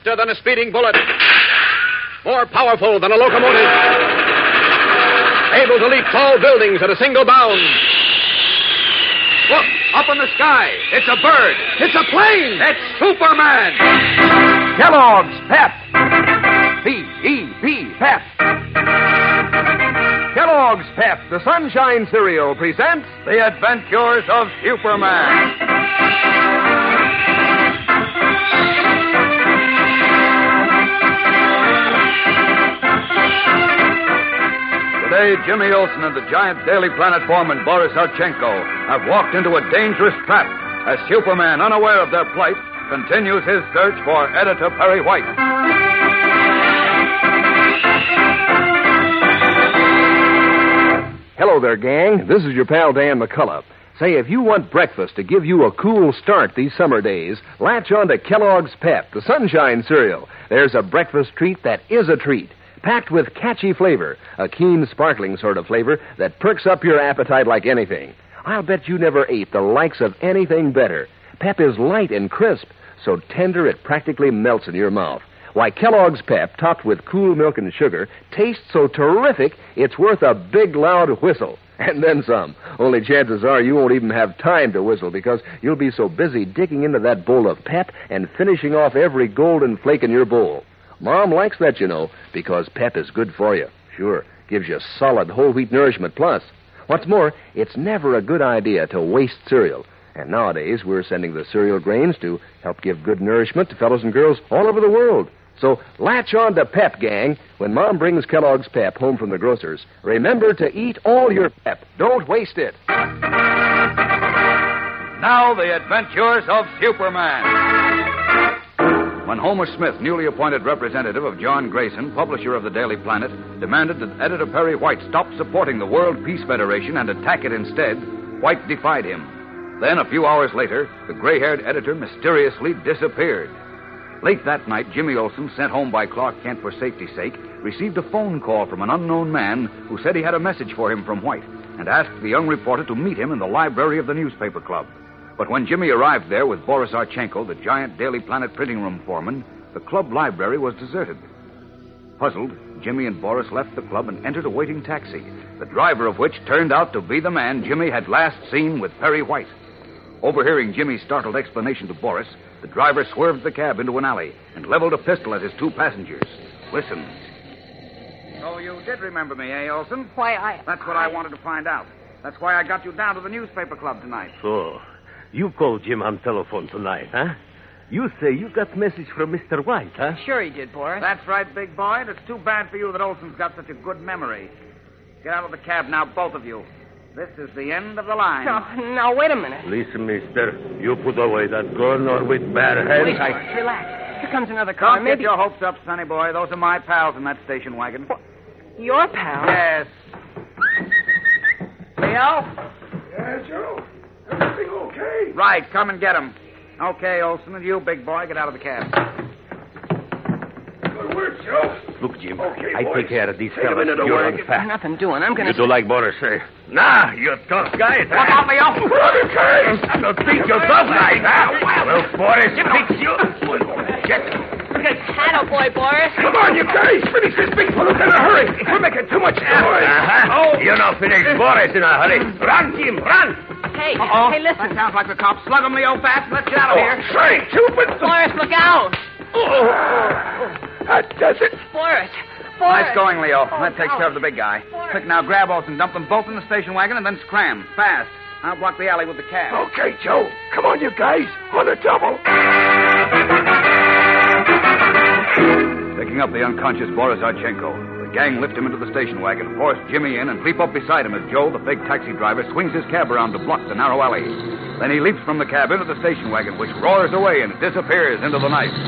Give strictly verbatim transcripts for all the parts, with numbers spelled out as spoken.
Faster than a speeding bullet. More powerful than a locomotive. Able to leap tall buildings at a single bound. Look, up in the sky. It's a bird. It's a plane. It's Superman. Kellogg's Pep. P E P, Pep. Kellogg's Pep, the Sunshine Cereal, presents The Adventures of Superman. Today, Jimmy Olsen and the giant Daily Planet foreman Boris Archenko have walked into a dangerous trap as Superman, unaware of their plight, continues his search for Editor Perry White. Hello there, gang. This is your pal Dan McCullough. Say, if you want breakfast to give you a cool start these summer days, latch on to Kellogg's Pep, the Sunshine Cereal. There's a breakfast treat that is a treat. Packed with catchy flavor, a keen, sparkling sort of flavor that perks up your appetite like anything. I'll bet you never ate the likes of anything better. Pep is light and crisp, so tender it practically melts in your mouth. Why, Kellogg's Pep, topped with cool milk and sugar, tastes so terrific, it's worth a big, loud whistle. And then some. Only chances are you won't even have time to whistle because you'll be so busy digging into that bowl of Pep and finishing off every golden flake in your bowl. Mom likes that, you know, because Pep is good for you. Sure, gives you solid whole wheat nourishment plus. What's more, it's never a good idea to waste cereal. And nowadays, we're sending the cereal grains to help give good nourishment to fellows and girls all over the world. So latch on to Pep, gang. When Mom brings Kellogg's Pep home from the grocer's, remember to eat all your Pep. Don't waste it. Now, the adventures of Superman. When Homer Smith, newly appointed representative of John Grayson, publisher of the Daily Planet, demanded that Editor Perry White stop supporting the World Peace Federation and attack it instead, White defied him. Then, a few hours later, the gray-haired editor mysteriously disappeared. Late that night, Jimmy Olsen, sent home by Clark Kent for safety's sake, received a phone call from an unknown man who said he had a message for him from White and asked the young reporter to meet him in the library of the newspaper club. But when Jimmy arrived there with Boris Archenko, the giant Daily Planet printing room foreman, the club library was deserted. Puzzled, Jimmy and Boris left the club and entered a waiting taxi, the driver of which turned out to be the man Jimmy had last seen with Perry White. Overhearing Jimmy's startled explanation to Boris, the driver swerved the cab into an alley and leveled a pistol at his two passengers. Listen. Oh, you did remember me, eh, Olsen? Why, I... That's what I... I wanted to find out. That's why I got you down to the newspaper club tonight. So, you called Jim on telephone tonight, huh? You say you got message from Mister White, huh? Sure he did, Boris. That's right, big boy. And it's too bad for you that Olsen's got such a good memory. Get out of the cab now, both of you. This is the end of the line. No, now, wait a minute. Listen, mister. You put away that gun or with bare hands. Please, I... Boris, relax. Here comes another car. Don't Maybe... get your hopes up, sonny boy. Those are my pals in that station wagon. What? Your pal? Yes. Leo? Yeah, Joe. Everything okay? Right, come and get him. Okay, Olsen, and you, big boy, get out of the cab. Good work, Joe. Look, Jim, Okay, I boys. take care of these Take 'em fellas. into the You're wagon. on fast. Nothing doing. I'm going You to... do like Boris say. Nah, you're tough guys. Look out, Leo. Brother Case! I don't think you're tough guys, huh? Well, Boris, fix you. Shit. Attaboy, Boris. Come on, you guys! Finish this big pollute in a hurry! We're making too much noise! Uh-huh. Oh! You're not finished Boris in a hurry. Run, Jim, run! Hey, Uh-oh. hey, listen. That sounds like the cops. Slug him, Leo, fast. Let's get out of Oh, here. say, Cupid! Boris, look out. Oh, that does it. Boris. Boris. Nice going, Leo. Oh, That takes no. care of the big guy. Boris. Quick now, grab Olsen, dump them both in the station wagon, and then scram. Fast. I'll block the alley with the cab. Okay, Joe. Come on, you guys. On a double. Picking up the unconscious Boris Archenko, the gang lift him into the station wagon, force Jimmy in, and leap up beside him as Joe, the big taxi driver, swings his cab around to block the narrow alley. Then he leaps from the cab into the station wagon, which roars away and disappears into the night.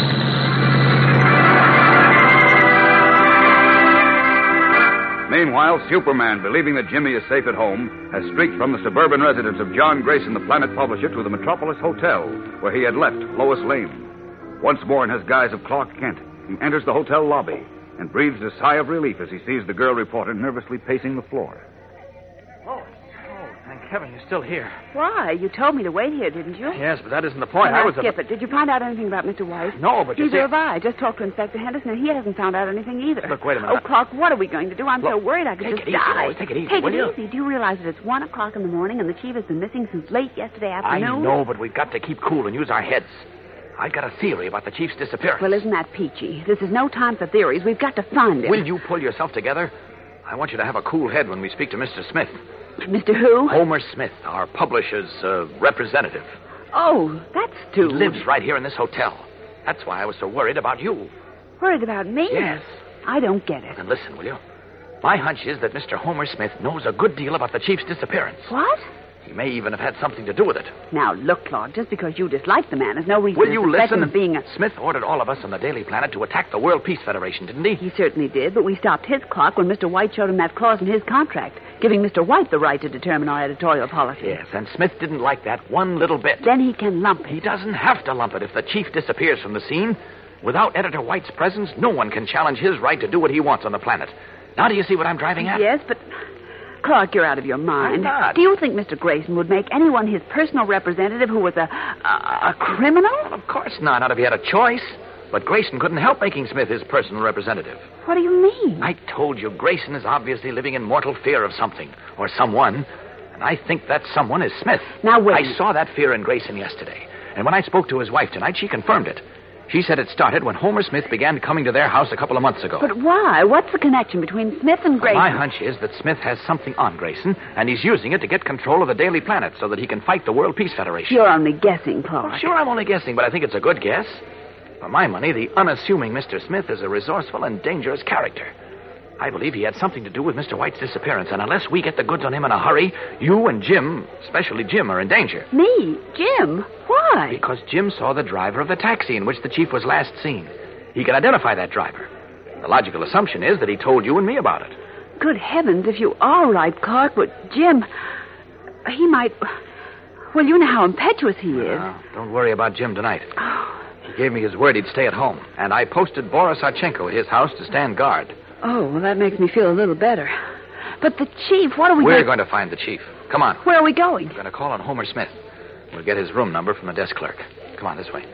Meanwhile, Superman, believing that Jimmy is safe at home, has streaked from the suburban residence of John Grayson, the Planet publisher, to the Metropolis Hotel, where he had left Lois Lane. Once more in his guise of Clark Kent, he enters the hotel lobby and breathes a sigh of relief as he sees the girl reporter nervously pacing the floor. Oh, oh, thank heaven, you're still here. Why? You told me to wait here, didn't you? Yes, but that isn't the point. Well, I was... skip it. Did you find out anything about Mister White? No, but you Neither see... have I. I just talked to Inspector Henderson, and he hasn't found out anything either. Look, wait a minute. Oh, Clark, what are we going to do? I'm Look, so worried I could take just it easy, die. Lois. Take it easy, Take will it you? easy. Do you realize that it's one o'clock in the morning and the chief has been missing since late yesterday I afternoon? know, but we've got to keep cool and use our heads. I've got a theory about the chief's disappearance. Well, isn't that peachy? This is no time for theories. We've got to find him. Will you pull yourself together? I want you to have a cool head when we speak to Mister Smith. Mister Who? Homer Smith, our publisher's uh, representative. Oh, that's He too... lives right here in this hotel. That's why I was so worried about you. Worried about me? Yes. I don't get it. And listen, will you? My hunch is that Mister Homer Smith knows a good deal about the chief's disappearance. What? He may even have had something to do with it. Now, look, Claude, just because you dislike the man is no reason Will to you suspect listen? him of being a... Smith ordered all of us on the Daily Planet to attack the World Peace Federation, didn't he? He certainly did, but we stopped his clock when Mister White showed him that clause in his contract, giving Mister White the right to determine our editorial policy. Yes, and Smith didn't like that one little bit. Then he can lump it. He doesn't have to lump it if the chief disappears from the scene. Without Editor White's presence, no one can challenge his right to do what he wants on the planet. Now do you see what I'm driving at? Yes, but... Clark, you're out of your mind. I'm not. Do you think Mister Grayson would make anyone his personal representative who was a, a, a criminal? Well, of course not, not if he had a choice. But Grayson couldn't help making Smith his personal representative. What do you mean? I told you, Grayson is obviously living in mortal fear of something, or someone, and I think that someone is Smith. Now, wait. I saw that fear in Grayson yesterday, and when I spoke to his wife tonight, she confirmed it. She said it started when Homer Smith began coming to their house a couple of months ago. But why? What's the connection between Smith and Grayson? My hunch is that Smith has something on Grayson, and he's using it to get control of the Daily Planet so that he can fight the World Peace Federation. You're only guessing, Clark. Well, sure, I'm only guessing, but I think it's a good guess. For my money, the unassuming Mister Smith is a resourceful and dangerous character. I believe he had something to do with Mister White's disappearance, and unless we get the goods on him in a hurry, you and Jim, especially Jim, are in danger. Me? Jim? Why? Because Jim saw the driver of the taxi in which the chief was last seen. He can identify that driver. The logical assumption is that he told you and me about it. Good heavens, if you are right, Clark, but Jim, he might... Well, you know how impetuous he is. Well, don't worry about Jim tonight. He gave me his word he'd stay at home, and I posted Boris Archenko at his house to stand guard. Oh, well, that makes me feel a little better. But the chief, what are we We're going... going to find the chief. Come on. Where are we going? We're going to call on Homer Smith. We'll get his room number from the desk clerk. Come on, this way.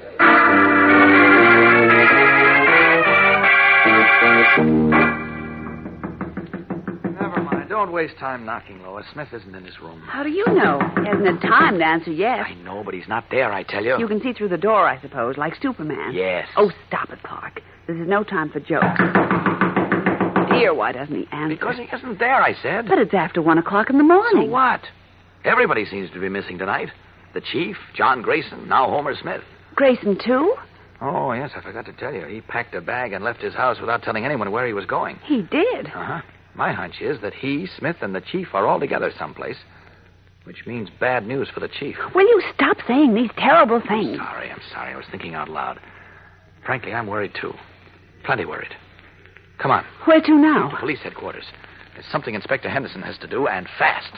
Never mind. Don't waste time knocking, Lois. Smith isn't in his room. How do you know? He hasn't had time to answer yet. I know, but he's not there, I tell you. You can see through the door, I suppose, like Superman. Yes. Oh, stop it, Clark. This is no time for jokes. Dear, why doesn't he answer? Because he isn't there, I said. But it's after one o'clock in the morning. So what? Everybody seems to be missing tonight. The chief, John Grayson, now Homer Smith. Grayson, too? Oh, yes, I forgot to tell you. He packed a bag and left his house without telling anyone where he was going. He did. Uh-huh. My hunch is that he, Smith, and the chief are all together someplace, which means bad news for the chief. Will you stop saying these terrible things? I'm sorry, I'm sorry. I was thinking out loud. Frankly, I'm worried, too. Plenty worried. Come on. Where to now? To police headquarters. There's something Inspector Henderson has to do, and fast.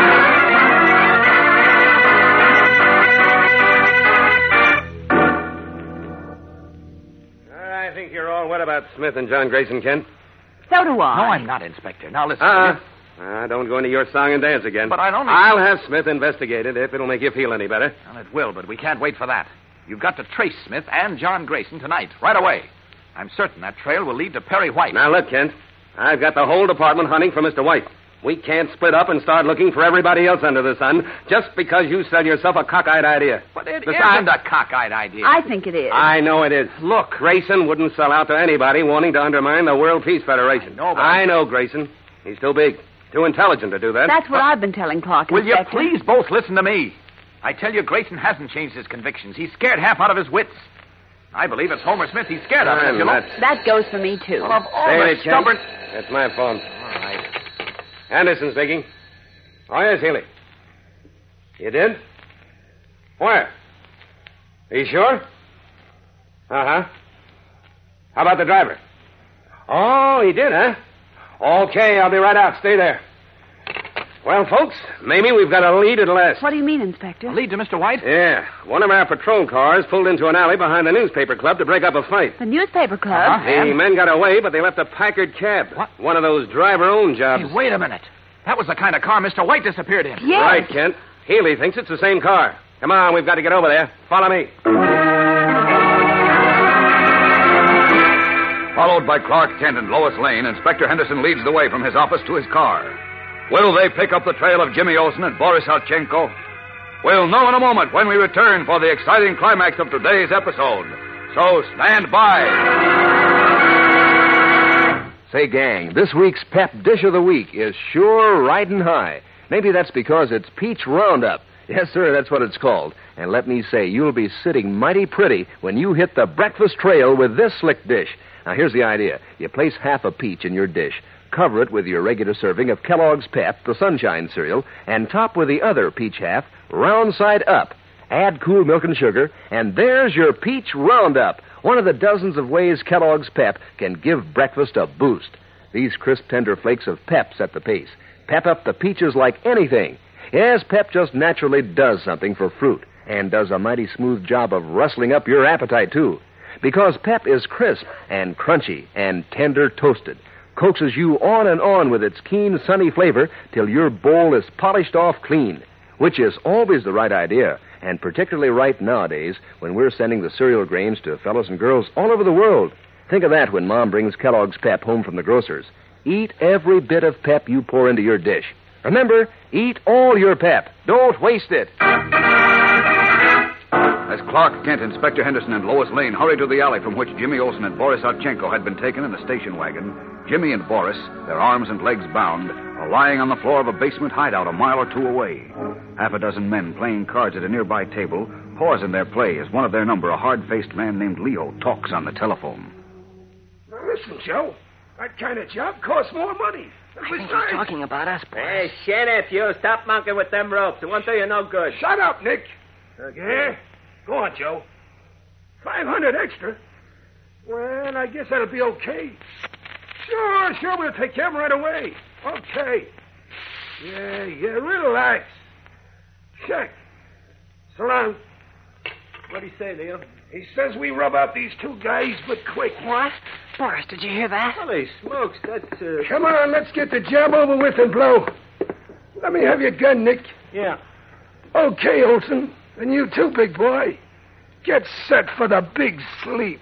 I think you're all wet about Smith and John Grayson, Kent. So do I. No, I'm not, Inspector. Now, listen. Uh-uh. Uh, don't go into your song and dance again. But I'd only... I'll have Smith investigated if it'll make you feel any better. Well, it will, but we can't wait for that. You've got to trace Smith and John Grayson tonight, right away. I'm certain that trail will lead to Perry White. Now, look, Kent. I've got the whole department hunting for Mister White. We can't split up and start looking for everybody else under the sun just because you sell yourself a cockeyed idea. But it Besides, isn't a cockeyed idea. I think it is. I know it is. Look. Grayson wouldn't sell out to anybody wanting to undermine the World Peace Federation. I know, but... I know Grayson. He's too big, too intelligent to do that. That's what I've been telling Clark, Will you Inspector. please both listen to me? I tell you, Grayson hasn't changed his convictions. He's scared half out of his wits. I believe it's Homer Smith he's scared of. And You know? that's- That goes for me, too. Well, of all Say the it, Kent. stubborn... That's my phone. All right. Anderson speaking. Oh, yes, Healy. You did? Where? Are you sure? Uh-huh. How about the driver? Oh, he did, huh? Okay, I'll be right out. Stay there. Well, folks, maybe we've got a lead at last. What do you mean, Inspector? Lead to Mister White? Yeah. One of our patrol cars pulled into an alley behind the newspaper club to break up a fight. The newspaper club? Uh-huh. The men got away, but they left a Packard cab. What? One of those driver-owned jobs. Hey, wait a minute. That was the kind of car Mister White disappeared in. Yes. Right, Kent. Healy thinks it's the same car. Come on, we've got to get over there. Follow me. Followed by Clark Kent and Lois Lane, Inspector Henderson leads the way from his office to his car. Will they pick up the trail of Jimmy Olsen and Boris Halchenko? We'll know in a moment when we return for the exciting climax of today's episode. So stand by. Say, gang, this week's Pep Dish of the Week is sure riding high. Maybe that's because it's Peach Roundup. Yes, sir, that's what it's called. And let me say, you'll be sitting mighty pretty when you hit the breakfast trail with this slick dish. Now, here's the idea. You place half a peach in your dish, cover it with your regular serving of Kellogg's Pep, the Sunshine cereal, and top with the other peach half, round side up. Add cool milk and sugar, and there's your Peach Roundup, one of the dozens of ways Kellogg's Pep can give breakfast a boost. These crisp, tender flakes of Pep set the pace. Pep up the peaches like anything. Yes, Pep just naturally does something for fruit, and does a mighty smooth job of rustling up your appetite, too. Because Pep is crisp and crunchy and tender toasted. Coaxes you on and on with its keen, sunny flavor till your bowl is polished off clean, which is always the right idea, and particularly right nowadays when we're sending the cereal grains to fellows and girls all over the world. Think of that when Mom brings Kellogg's Pep home from the grocer's. Eat every bit of Pep you pour into your dish. Remember, eat all your Pep. Don't waste it. As Clark Kent, Inspector Henderson, and Lois Lane hurried to the alley from which Jimmy Olsen and Boris Halchenko had been taken in the station wagon, Jimmy and Boris, their arms and legs bound, are lying on the floor of a basement hideout a mile or two away. Half a dozen men playing cards at a nearby table pause in their play as one of their number, a hard-faced man named Leo, talks on the telephone. Now, listen, Joe. That kind of job costs more money. I think he's talking about us, boys. Hey, shut it, you. Stop monkeying with them ropes. It won't do you no good. Shut up, Nick. Yeah? Go on, Joe. Five hundred extra? Well, I guess that'll be okay. Sure, sure, we'll take care of him right away. Okay. Yeah, yeah, relax. Check. So long. What'd he say, Leo? He says we rub out these two guys, but quick. What? Boris, did you hear that? Holy smokes, that's, uh... Come on, let's get the job over with and blow. Let me have your gun, Nick. Yeah. Okay, Olsen. And you too, big boy. Get set for the big sleep.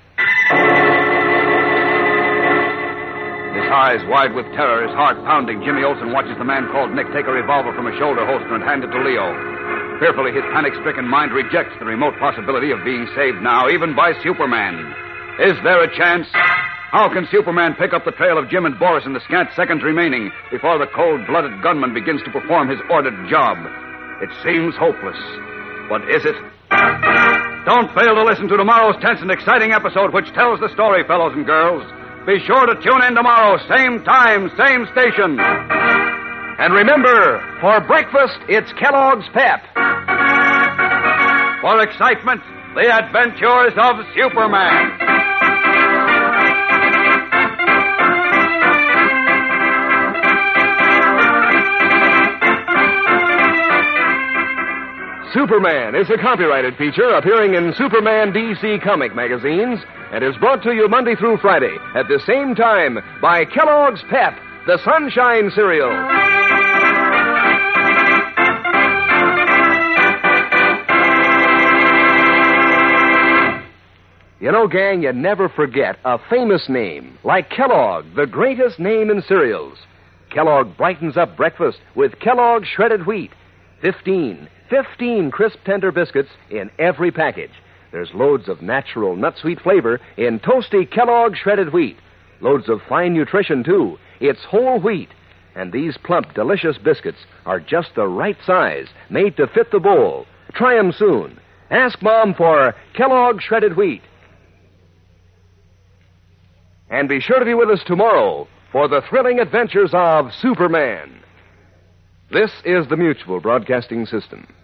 His eyes wide with terror, his heart pounding, Jimmy Olsen watches the man called Nick take a revolver from a shoulder holster and hand it to Leo. Fearfully, his panic-stricken mind rejects the remote possibility of being saved now, even by Superman. Is there a chance? How can Superman pick up the trail of Jim and Boris in the scant seconds remaining before the cold-blooded gunman begins to perform his ordered job? It seems hopeless. But is it? Don't fail to listen to tomorrow's tense and exciting episode which tells the story, fellows and girls. Be sure to tune in tomorrow, same time, same station. And remember, for breakfast, it's Kellogg's Pep. For excitement, the adventures of Superman. Superman is a copyrighted feature appearing in Superman D C comic magazines and is brought to you Monday through Friday at the same time by Kellogg's Pep, the Sunshine cereal. You know, gang, you never forget a famous name like Kellogg, the greatest name in cereals. Kellogg brightens up breakfast with Kellogg shredded wheat. Fifteen. Fifteen crisp, tender biscuits in every package. There's loads of natural nut-sweet flavor in toasty Kellogg shredded wheat. Loads of fine nutrition, too. It's whole wheat. And these plump, delicious biscuits are just the right size, made to fit the bowl. Try 'em soon. Ask Mom for Kellogg shredded wheat. And be sure to be with us tomorrow for the thrilling adventures of Superman. This is the Mutual Broadcasting System.